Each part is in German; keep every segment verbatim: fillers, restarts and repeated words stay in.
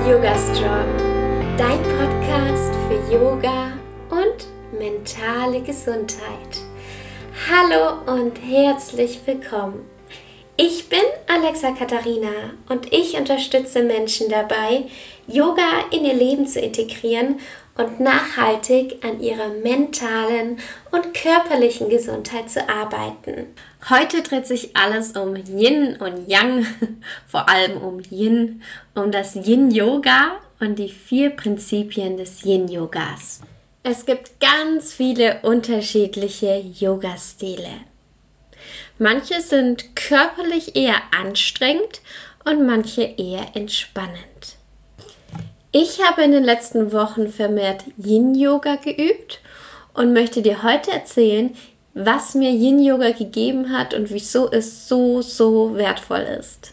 Yoga Strong, dein Podcast für Yoga und mentale Gesundheit. Hallo und herzlich willkommen. Ich bin Alexa Katharina und ich unterstütze Menschen dabei, Yoga in ihr Leben zu integrieren und nachhaltig an ihrer mentalen und körperlichen Gesundheit zu arbeiten. Heute dreht sich alles um Yin und Yang, vor allem um Yin, um das Yin-Yoga und die vier Prinzipien des Yin-Yogas. Es gibt ganz viele unterschiedliche Yoga-Stile. Manche sind körperlich eher anstrengend und manche eher entspannend. Ich habe in den letzten Wochen vermehrt Yin-Yoga geübt und möchte dir heute erzählen, was mir Yin-Yoga gegeben hat und wieso es so, so wertvoll ist.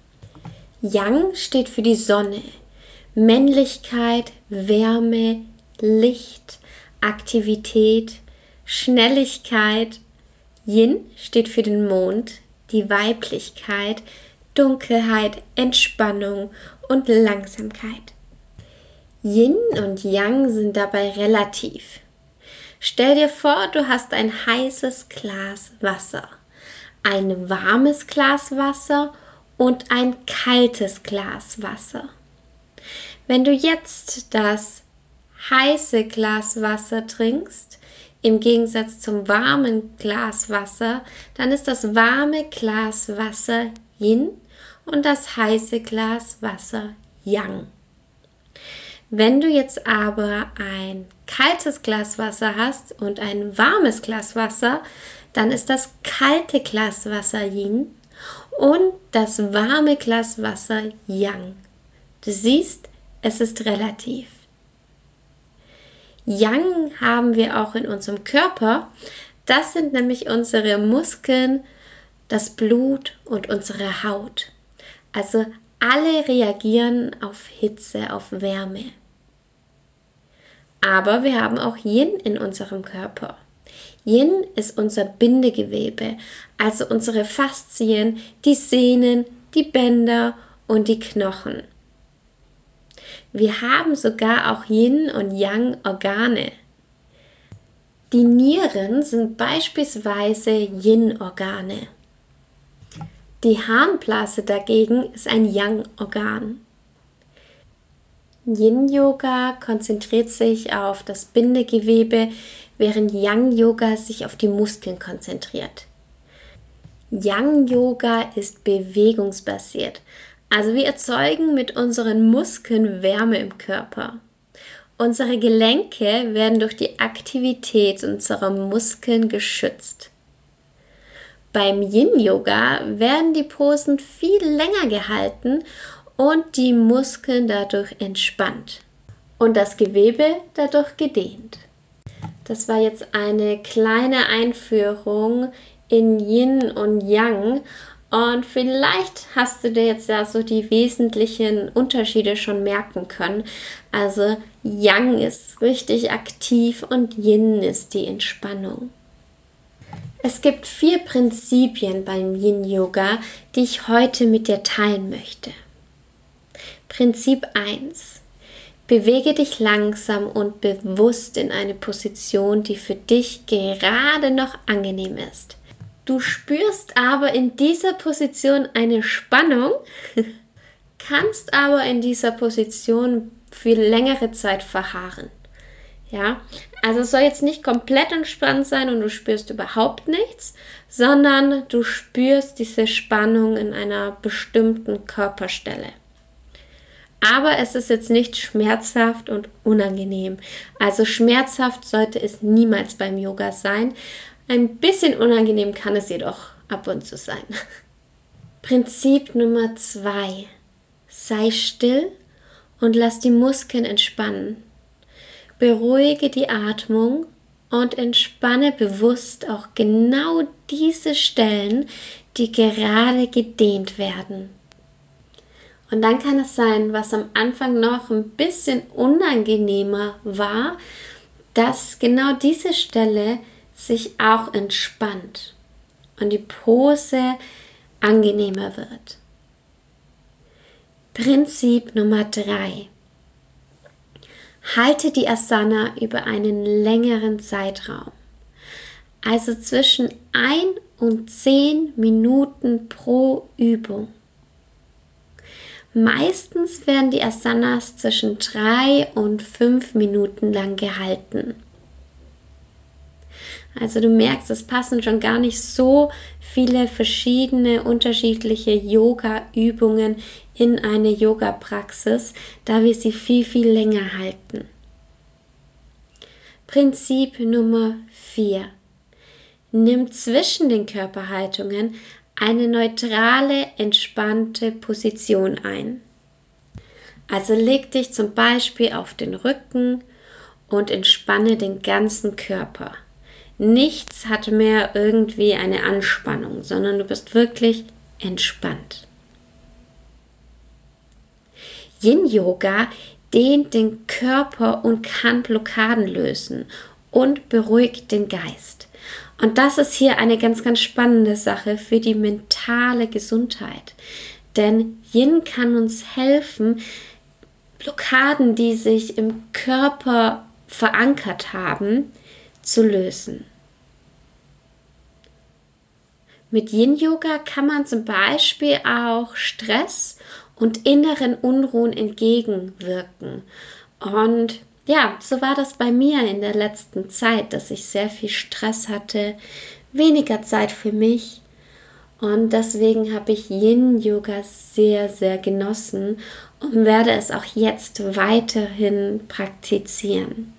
Yang steht für die Sonne, Männlichkeit, Wärme, Licht, Aktivität, Schnelligkeit. Yin steht für den Mond, die Weiblichkeit, Dunkelheit, Entspannung und Langsamkeit. Yin und Yang sind dabei relativ. Stell dir vor, du hast ein heißes Glas Wasser, ein warmes Glas Wasser und ein kaltes Glas Wasser. Wenn du jetzt das heiße Glas Wasser trinkst, im Gegensatz zum warmen Glas Wasser, dann ist das warme Glas Wasser Yin und das heiße Glas Wasser Yang. Wenn du jetzt aber ein kaltes Glas Wasser hast und ein warmes Glas Wasser, dann ist das kalte Glas Wasser Yin und das warme Glas Wasser Yang. Du siehst, es ist relativ. Yang haben wir auch in unserem Körper. Das sind nämlich unsere Muskeln, das Blut und unsere Haut. Also alle reagieren auf Hitze, auf Wärme. Aber wir haben auch Yin in unserem Körper. Yin ist unser Bindegewebe, also unsere Faszien, die Sehnen, die Bänder und die Knochen. Wir haben sogar auch Yin und Yang Organe. Die Nieren sind beispielsweise Yin-Organe. Die Harnblase dagegen ist ein Yang-Organ. Yin-Yoga konzentriert sich auf das Bindegewebe, während Yang-Yoga sich auf die Muskeln konzentriert. Yang-Yoga ist bewegungsbasiert, also wir erzeugen mit unseren Muskeln Wärme im Körper. Unsere Gelenke werden durch die Aktivität unserer Muskeln geschützt. Beim Yin-Yoga werden die Posen viel länger gehalten und die Muskeln dadurch entspannt und das Gewebe dadurch gedehnt. Das war jetzt eine kleine Einführung in Yin und Yang und vielleicht hast du dir jetzt ja so die wesentlichen Unterschiede schon merken können. Also Yang ist richtig aktiv und Yin ist die Entspannung. Es gibt vier Prinzipien beim Yin-Yoga, die ich heute mit dir teilen möchte. Prinzip eins. Bewege dich langsam und bewusst in eine Position, die für dich gerade noch angenehm ist. Du spürst aber in dieser Position eine Spannung, kannst aber in dieser Position für längere Zeit verharren. Ja, also es soll jetzt nicht komplett entspannt sein und du spürst überhaupt nichts, sondern du spürst diese Spannung in einer bestimmten Körperstelle. Aber es ist jetzt nicht schmerzhaft und unangenehm. Also schmerzhaft sollte es niemals beim Yoga sein. Ein bisschen unangenehm kann es jedoch ab und zu sein. Prinzip Nummer zwei. Sei still und lass die Muskeln entspannen. Beruhige die Atmung und entspanne bewusst auch genau diese Stellen, die gerade gedehnt werden. Und dann kann es sein, was am Anfang noch ein bisschen unangenehmer war, dass genau diese Stelle sich auch entspannt und die Pose angenehmer wird. Prinzip Nummer drei. Halte die Asana über einen längeren Zeitraum. Also zwischen ein und zehn Minuten pro Übung. Meistens werden die Asanas zwischen drei und fünf Minuten lang gehalten. Also du merkst, es passen schon gar nicht so viele verschiedene, unterschiedliche Yoga-Übungen in eine Yoga-Praxis, da wir sie viel, viel länger halten. Prinzip Nummer vier. Nimm zwischen den Körperhaltungen eine neutrale, entspannte Position ein. Also leg dich zum Beispiel auf den Rücken und entspanne den ganzen Körper. Nichts hat mehr irgendwie eine Anspannung, sondern du bist wirklich entspannt. Yin-Yoga dehnt den Körper und kann Blockaden lösen und beruhigt den Geist. Und das ist hier eine ganz, ganz spannende Sache für die mentale Gesundheit. Denn Yin kann uns helfen, Blockaden, die sich im Körper verankert haben, zu lösen. Mit Yin-Yoga kann man zum Beispiel auch Stress und inneren Unruhen entgegenwirken. Und ja, so war das bei mir in der letzten Zeit, dass ich sehr viel Stress hatte, weniger Zeit für mich. Und deswegen habe ich Yin-Yoga sehr, sehr genossen und werde es auch jetzt weiterhin praktizieren.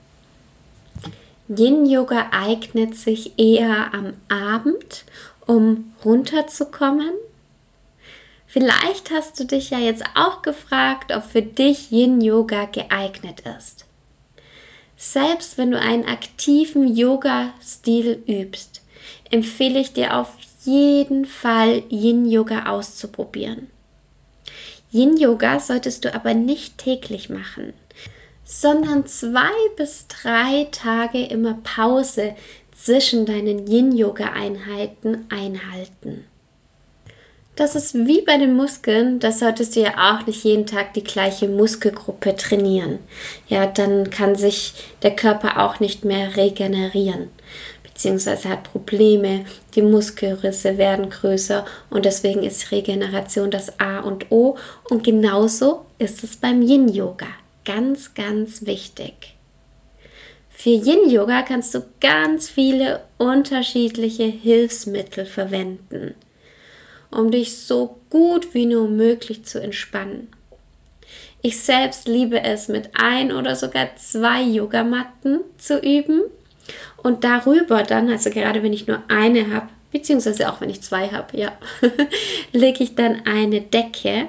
Yin-Yoga eignet sich eher am Abend, um runterzukommen. Vielleicht hast du dich ja jetzt auch gefragt, ob für dich Yin-Yoga geeignet ist. Selbst wenn du einen aktiven Yoga-Stil übst, empfehle ich dir auf jeden Fall Yin-Yoga auszuprobieren. Yin-Yoga solltest du aber nicht täglich machen, sondern zwei bis drei Tage immer Pause zwischen deinen Yin-Yoga-Einheiten einhalten. Das ist wie bei den Muskeln, da solltest du ja auch nicht jeden Tag die gleiche Muskelgruppe trainieren. Ja, dann kann sich der Körper auch nicht mehr regenerieren, beziehungsweise hat Probleme, die Muskelrisse werden größer und deswegen ist Regeneration das A und O und genauso ist es beim Yin-Yoga. Ganz, ganz wichtig. Für Yin-Yoga kannst du ganz viele unterschiedliche Hilfsmittel verwenden, um dich so gut wie nur möglich zu entspannen. Ich selbst liebe es, mit ein oder sogar zwei Yogamatten zu üben und darüber dann, also gerade wenn ich nur eine habe, beziehungsweise auch wenn ich zwei habe, ja, lege ich dann eine Decke.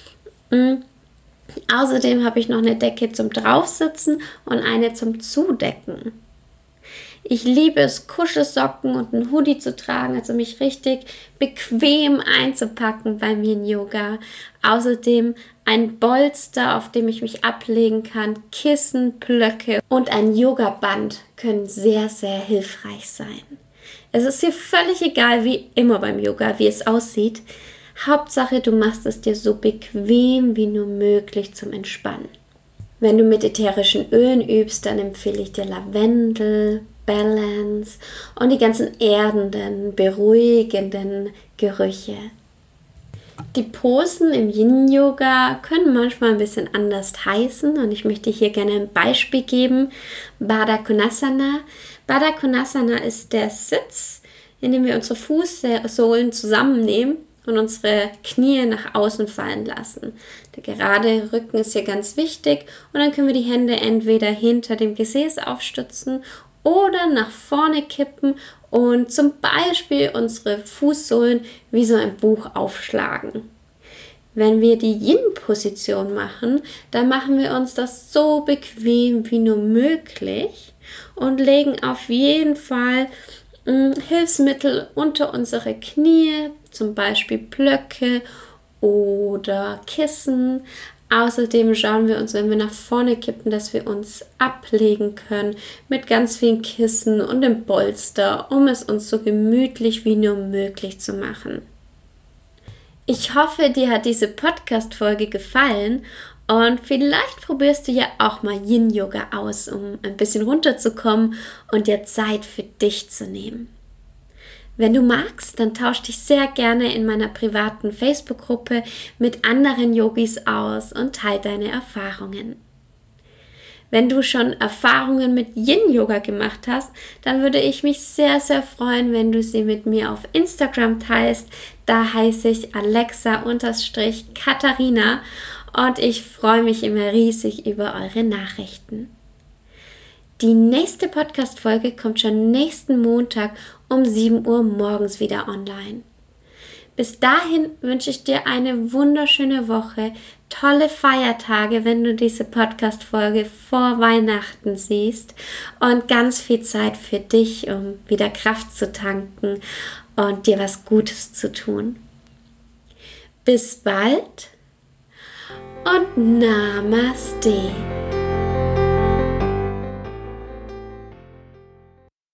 Außerdem habe ich noch eine Decke zum Draufsitzen und eine zum Zudecken. Ich liebe es, Kuschelsocken und einen Hoodie zu tragen, also mich richtig bequem einzupacken beim Yin-Yoga. Außerdem ein Bolster, auf dem ich mich ablegen kann, Kissen, Blöcke und ein Yoga-Band können sehr, sehr hilfreich sein. Es ist hier völlig egal, wie immer beim Yoga, wie es aussieht. Hauptsache, du machst es dir so bequem wie nur möglich zum Entspannen. Wenn du mit ätherischen Ölen übst, dann empfehle ich dir Lavendel, Balance und die ganzen erdenden, beruhigenden Gerüche. Die Posen im Yin-Yoga können manchmal ein bisschen anders heißen und ich möchte hier gerne ein Beispiel geben. Baddha Konasana. Baddha Konasana ist der Sitz, in dem wir unsere Fußsohlen zusammennehmen und unsere Knie nach außen fallen lassen. Der gerade Rücken ist hier ganz wichtig und dann können wir die Hände entweder hinter dem Gesäß aufstützen oder nach vorne kippen und zum Beispiel unsere Fußsohlen wie so ein Buch aufschlagen. Wenn wir die Yin-Position machen, dann machen wir uns das so bequem wie nur möglich und legen auf jeden Fall mh, Hilfsmittel unter unsere Knie, zum Beispiel Blöcke oder Kissen. Außerdem schauen wir uns, wenn wir nach vorne kippen, dass wir uns ablegen können mit ganz vielen Kissen und dem Polster, um es uns so gemütlich wie nur möglich zu machen. Ich hoffe, dir hat diese Podcast-Folge gefallen und vielleicht probierst du ja auch mal Yin-Yoga aus, um ein bisschen runterzukommen und dir Zeit für dich zu nehmen. Wenn du magst, dann tausch dich sehr gerne in meiner privaten Facebook-Gruppe mit anderen Yogis aus und teile deine Erfahrungen. Wenn du schon Erfahrungen mit Yin-Yoga gemacht hast, dann würde ich mich sehr, sehr freuen, wenn du sie mit mir auf Instagram teilst. Da heiße ich Alexa-Katharina und ich freue mich immer riesig über eure Nachrichten. Die nächste Podcast-Folge kommt schon nächsten Montag um sieben Uhr morgens wieder online. Bis dahin wünsche ich dir eine wunderschöne Woche, tolle Feiertage, wenn du diese Podcast-Folge vor Weihnachten siehst und ganz viel Zeit für dich, um wieder Kraft zu tanken und dir was Gutes zu tun. Bis bald und Namaste.